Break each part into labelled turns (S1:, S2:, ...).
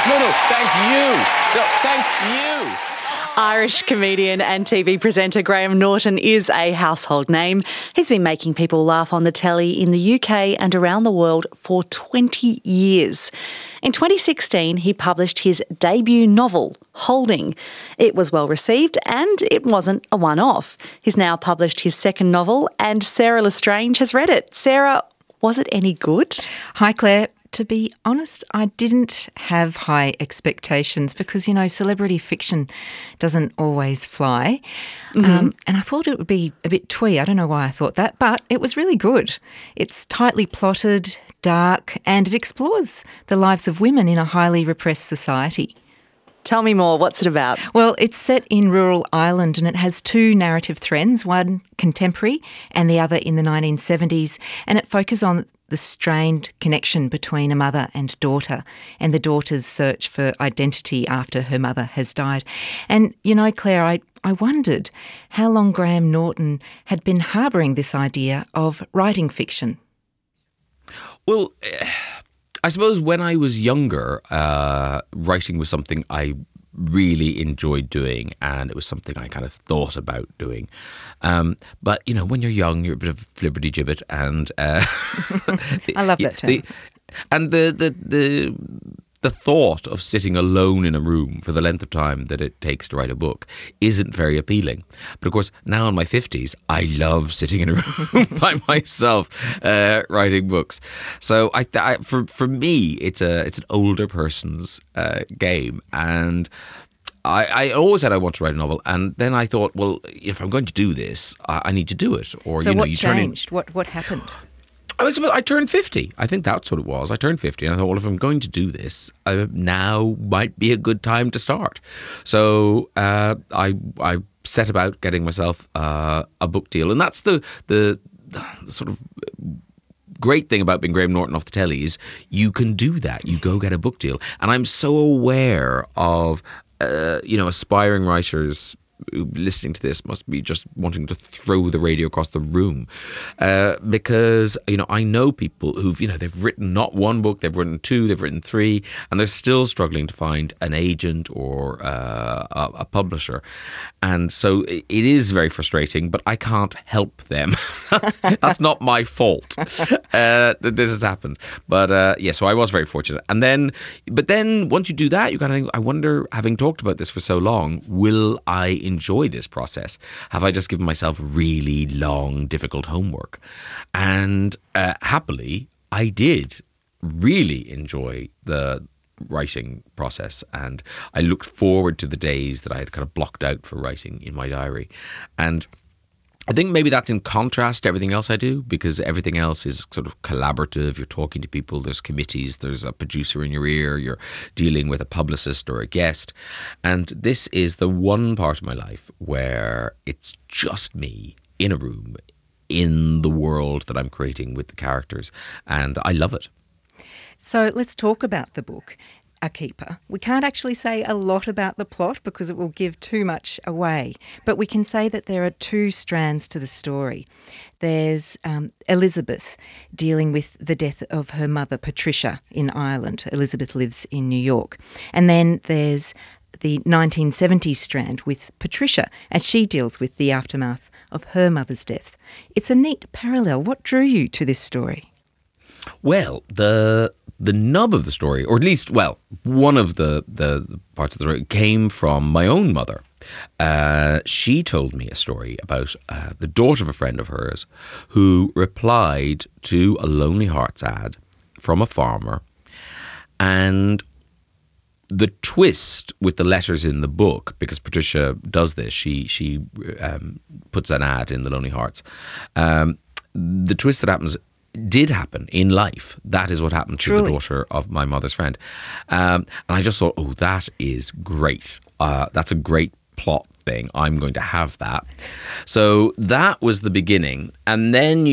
S1: No, thank you. No, thank you.
S2: Irish comedian and TV presenter Graham Norton is a household name. He's been making people laugh on the telly in the UK and around the world for 20 years. In 2016, he published his debut novel, Holding. It was well received and it wasn't a one-off. He's now published his second novel and Sarah Lestrange has read it. Sarah, was it any good?
S3: Hi, Claire. To be honest, I didn't have high expectations because, celebrity fiction doesn't always fly. And I thought it would be a bit twee. I don't know why I thought that, but it was really good. It's tightly plotted, dark, and it explores the lives of women in a highly repressed society.
S2: Tell me more. What's it about?
S3: Well, it's set in rural Ireland and it has two narrative threads, one contemporary and the other in the 1970s, and it focuses on the strained connection between a mother and daughter and the daughter's search for identity after her mother has died. And, Claire, I wondered how long Graham Norton had been harbouring this idea of writing fiction.
S1: Well, I suppose when I was younger, writing was something I really enjoyed doing, and it was something I kind of thought about doing. But when you're young, you're a bit of flibberty-gibbet, and
S3: I love that term.
S1: The thought of sitting alone in a room for the length of time that it takes to write a book isn't very appealing. But of course, now in my 50s, I love sitting in a room by myself writing books. So for me, it's an older person's game, and I always said I want to write a novel, and then I thought, well, if I'm going to do this, I need to do it. Or
S3: so what changed? What happened?
S1: I turned 50. I think that's what it was. I turned 50 and I thought, well, if I'm going to do this, now might be a good time to start. So I set about getting myself a book deal. And that's the sort of great thing about being Graham Norton off the telly is you can do that. You go get a book deal. And I'm so aware of, aspiring writers listening to this must be just wanting to throw the radio across the room, because I know people who've they've written not one book, they've written two, they've written three, and they're still struggling to find an agent or a publisher, and so it is very frustrating. But I can't help them. That's not my fault that this has happened. But so I was very fortunate. But then once you do that, you kind of think, I wonder, having talked about this for so long, will I enjoy this process? Have I just given myself really long, difficult homework? And happily, I did really enjoy the writing process, and I looked forward to the days that I had kind of blocked out for writing in my diary. And I think maybe that's in contrast to everything else I do, because everything else is sort of collaborative. You're talking to people, there's committees, there's a producer in your ear, you're dealing with a publicist or a guest. And this is the one part of my life where it's just me in a room, in the world that I'm creating with the characters. And I love it.
S3: So let's talk about the book, A Keeper. We can't actually say a lot about the plot because it will give too much away, but we can say that there are two strands to the story. There's Elizabeth dealing with the death of her mother, Patricia, in Ireland. Elizabeth lives in New York. And then there's the 1970s strand with Patricia as she deals with the aftermath of her mother's death. It's a neat parallel. What drew you to this story?
S1: Well, the nub of the story, or at least, one of the parts of the story came from my own mother. She told me a story about the daughter of a friend of hers who replied to a Lonely Hearts ad from a farmer. And the twist with the letters in the book, because Patricia does this, she puts an ad in the Lonely Hearts. The twist that did happen in life. That is what happened to the daughter of my mother's friend. And I just thought, oh, that is great. That's a great plot thing. I'm going to have that. So that was the beginning. And then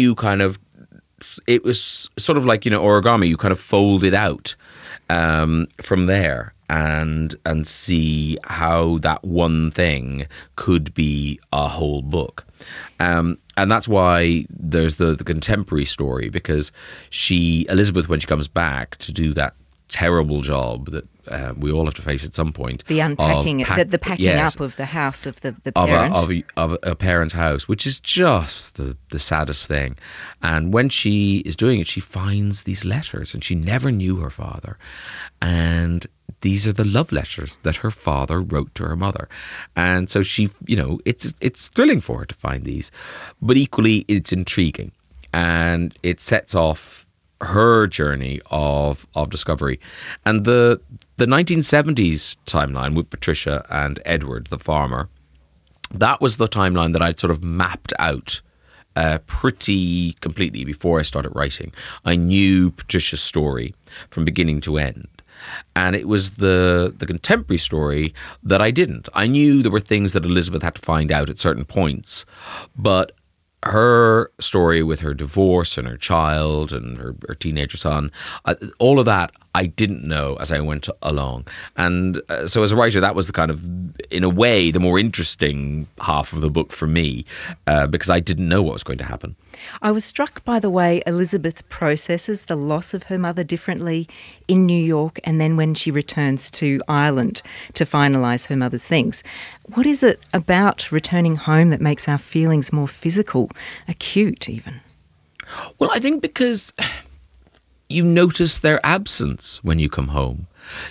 S1: it was sort of like, origami. You kind of fold it out from there and see how that one thing could be a whole book. And that's why there's the contemporary story, because Elizabeth, when she comes back to do that terrible job that we all have to face at some point.
S3: The unpacking, the packing up of the house of the parent.
S1: Of a parent's house, which is just the saddest thing. And when she is doing it, she finds these letters, and she never knew her father. And these are the love letters that her father wrote to her mother. And so she, it's thrilling for her to find these, but equally it's intriguing. And it sets off her journey of discovery. And the 1970s timeline with Patricia and Edward, the farmer, that was the timeline that I'd sort of mapped out pretty completely before I started writing. I knew Patricia's story from beginning to end. And it was the contemporary story that I didn't. I knew there were things that Elizabeth had to find out at certain points, but her story with her divorce and her child and her teenager son, all of that I didn't know as I went along. And so as a writer, that was the kind of, in a way, the more interesting half of the book for me, because I didn't know what was going to happen.
S3: I was struck by the way Elizabeth processes the loss of her mother differently in New York and then when she returns to Ireland to finalise her mother's things. What is it about returning home that makes our feelings more physical, acute even?
S1: Well, I think because you notice their absence when you come home.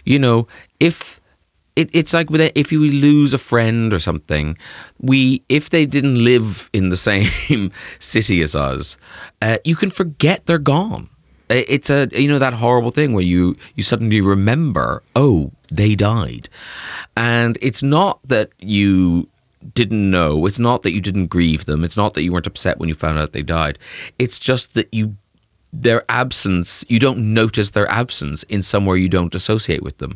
S1: If it's like if you lose a friend or something, if they didn't live in the same city as us, you can forget they're gone. It's that horrible thing where you suddenly remember, oh, they died. And it's not that you didn't know, it's not that you didn't grieve them, it's not that you weren't upset when you found out they died. It's just that their absence, you don't notice their absence in somewhere you don't associate with them.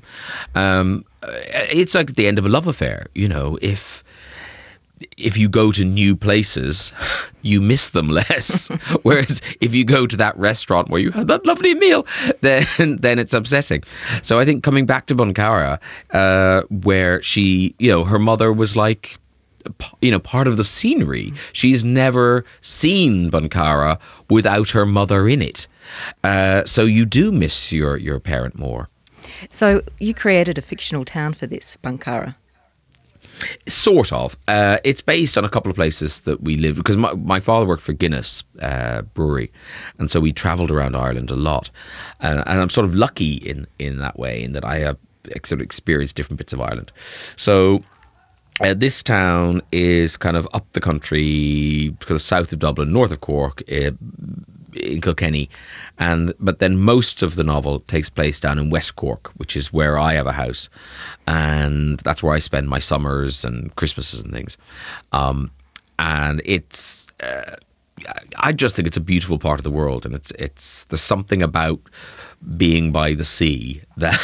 S1: It's like at the end of a love affair. If you go to new places, you miss them less. Whereas if you go to that restaurant where you had that lovely meal, then it's upsetting. So I think coming back to Bunkara, where she, her mother was like, part of the scenery. She's never seen Bunkara without her mother in it. So you do miss your parent more.
S3: So you created a fictional town for this, Bunkara.
S1: Sort of. It's based on a couple of places that we lived, because my father worked for Guinness Brewery, and so we travelled around Ireland a lot. And I'm sort of lucky in that way, in that I have sort of experienced different bits of Ireland. So this town is kind of up the country, kind of south of Dublin, north of Cork, in Kilkenny, but then most of the novel takes place down in West Cork, which is where I have a house, and that's where I spend my summers and Christmases and things. And it's, I just think it's a beautiful part of the world, and there's something about being by the sea that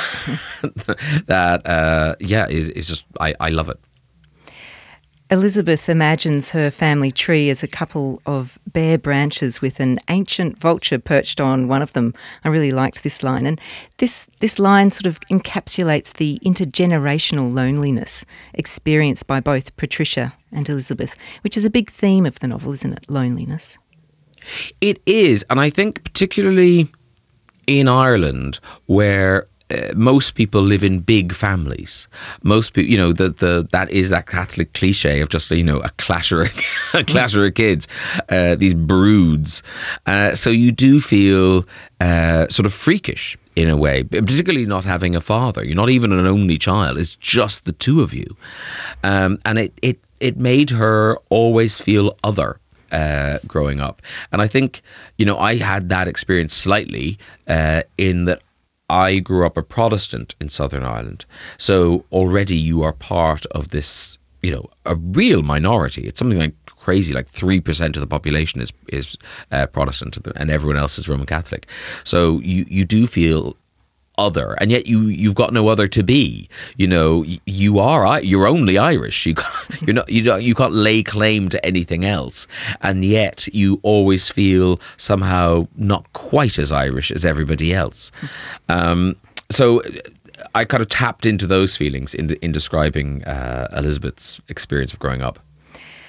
S1: is just I love it.
S3: Elizabeth imagines her family tree as a couple of bare branches with an ancient vulture perched on one of them. I really liked this line. And this line sort of encapsulates the intergenerational loneliness experienced by both Patricia and Elizabeth, which is a big theme of the novel, isn't it? Loneliness.
S1: It is. And I think particularly in Ireland, where most people live in big families. Most people, that is that Catholic cliche of just a clasher of kids, these broods. So you do feel sort of freakish in a way, particularly not having a father. You're not even an only child. It's just the two of you, and it made her always feel other. Growing up, and I think I had that experience slightly in that I grew up a Protestant in Southern Ireland. So already you are part of this, a real minority. It's something like crazy, like 3% of the population is Protestant, and everyone else is Roman Catholic. So you do feel other, and yet you've got no other to be. You're only Irish. You can't lay claim to anything else, and yet you always feel somehow not quite as Irish as everybody else. So I kind of tapped into those feelings in describing Elizabeth's experience of growing up.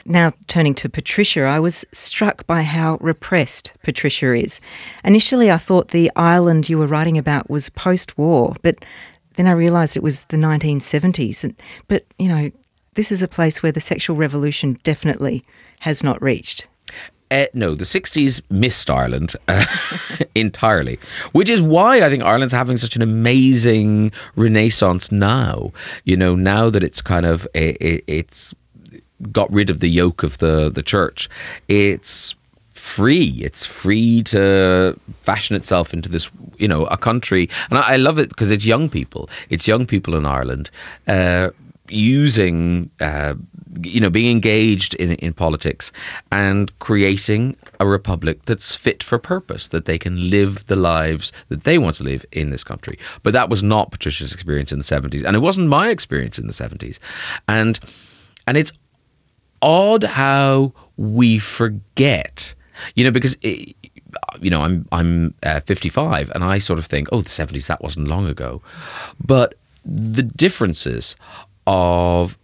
S3: Now, turning to Patricia, I was struck by how repressed Patricia is. Initially, I thought the Ireland you were writing about was post-war, but then I realised it was the 1970s. But, you know, this is a place where the sexual revolution definitely has not reached.
S1: No, the 60s missed Ireland entirely, which is why I think Ireland's having such an amazing renaissance now. You know, now that it's kind of, it's got rid of the yoke of the church. It's free. It's free to fashion itself into this, you know, a country. And I love it because it's young people. It's young people in Ireland using, you know, being engaged in politics and creating a republic that's fit for purpose, that they can live the lives that they want to live in this country. But that was not Patricia's experience in the 70s. And it wasn't my experience in the 70s. And it's odd how we forget, you know, because you know, I'm 55 and I sort of think, oh, the 70s, that wasn't long ago. But the differences of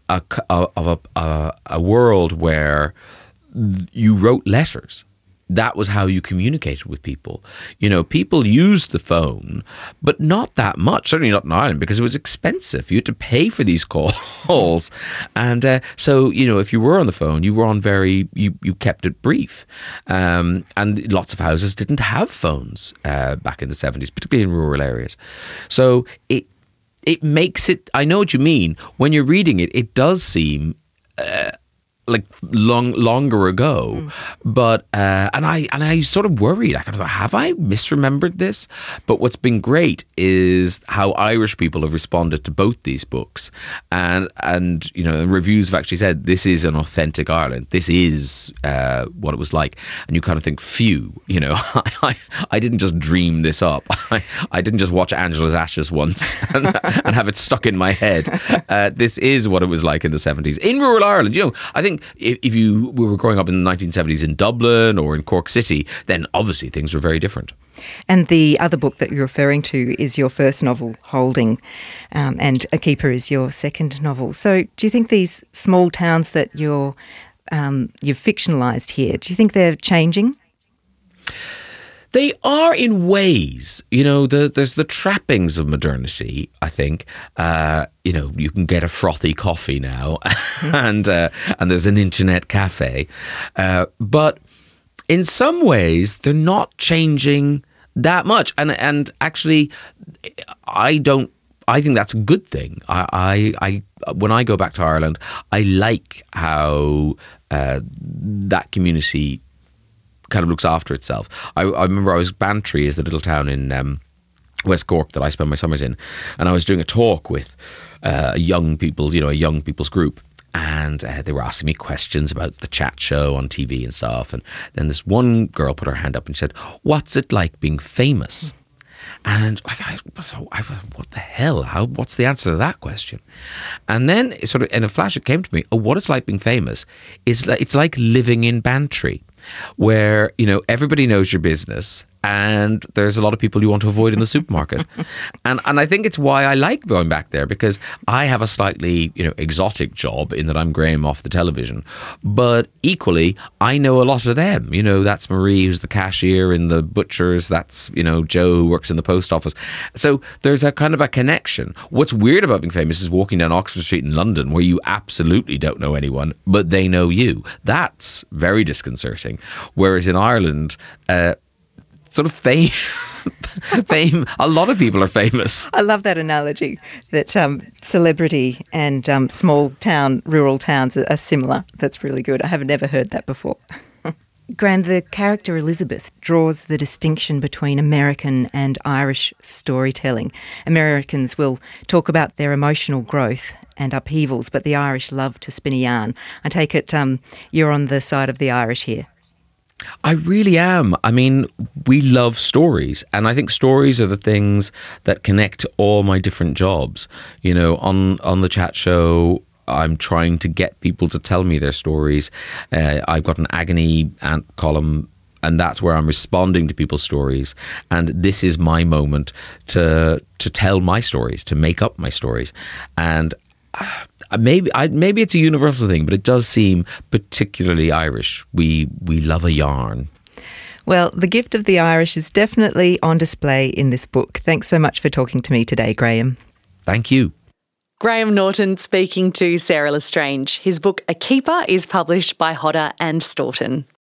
S1: a world where you wrote letters. That was how you communicated with people. You know, people used the phone, but not that much, certainly not in Ireland, because it was expensive. You had to pay for these calls. And so, you know, if you were on the phone, you were on you kept it brief. And lots of houses didn't have phones back in the 70s, particularly in rural areas. So it makes it, I know what you mean. When you're reading it, it does seem like longer ago, but and I sort of worried. I kind of thought, have I misremembered this? But what's been great is how Irish people have responded to both these books, and you know, reviews have actually said this is an authentic Ireland. This is what it was like, and you kind of think, phew, you know, I didn't just dream this up. I didn't just watch Angela's Ashes once and have it stuck in my head. This is what it was like in the 70s in rural Ireland. You know, I think if you were growing up in the 1970s in Dublin or in Cork City, then obviously things were very different.
S3: And the other book that you're referring to is your first novel, Holding, and A Keeper is your second novel. So do you think these small towns that you've fictionalised here, do you think they're changing?
S1: They are in ways, you know, there's the trappings of modernity, I think. You know, you can get a frothy coffee now and there's an internet cafe. But in some ways, they're not changing that much. And actually, I think that's a good thing. I when I go back to Ireland, I like how that community kind of looks after itself. I remember Bantry is the little town in West Cork that I spend my summers in, and I was doing a talk with young people, you know, a young people's group, and they were asking me questions about the chat show on TV and stuff. And then this one girl put her hand up and said, "What's it like being famous?" And I was, what the hell? What's the answer to that question? And then sort of in a flash it came to me, what it's like being famous is it's like living in Bantry, where, you know, everybody knows your business and there's a lot of people you want to avoid in the supermarket. And I think it's why I like going back there, because I have a slightly, you know, exotic job in that I'm Graham off the television, but equally I know a lot of them. You know, that's Marie who's the cashier in the butcher's, that's, you know, Joe who works in the post office. So there's a kind of a connection. What's weird about being famous is walking down Oxford Street in London where you absolutely don't know anyone, but they know you. That's very disconcerting. Whereas in Ireland, sort of fame, a lot of people are famous.
S3: I love that analogy that celebrity and small town, rural towns are similar. That's really good. I have never heard that before. Graham, the character Elizabeth draws the distinction between American and Irish storytelling. Americans will talk about their emotional growth and upheavals, but the Irish love to spin a yarn. I take it you're on the side of the Irish here.
S1: I really am. I mean, we love stories, and I think stories are the things that connect to all my different jobs. You know, on the chat show, I'm trying to get people to tell me their stories. I've got an agony aunt column, and that's where I'm responding to people's stories. And this is my moment to tell my stories, to make up my stories. And maybe it's a universal thing, but it does seem particularly Irish. We love a yarn.
S3: Well, the gift of the Irish is definitely on display in this book. Thanks so much for talking to me today, Graham.
S1: Thank you.
S2: Graham Norton speaking to Sarah Lestrange. His book A Keeper is published by Hodder and Stoughton.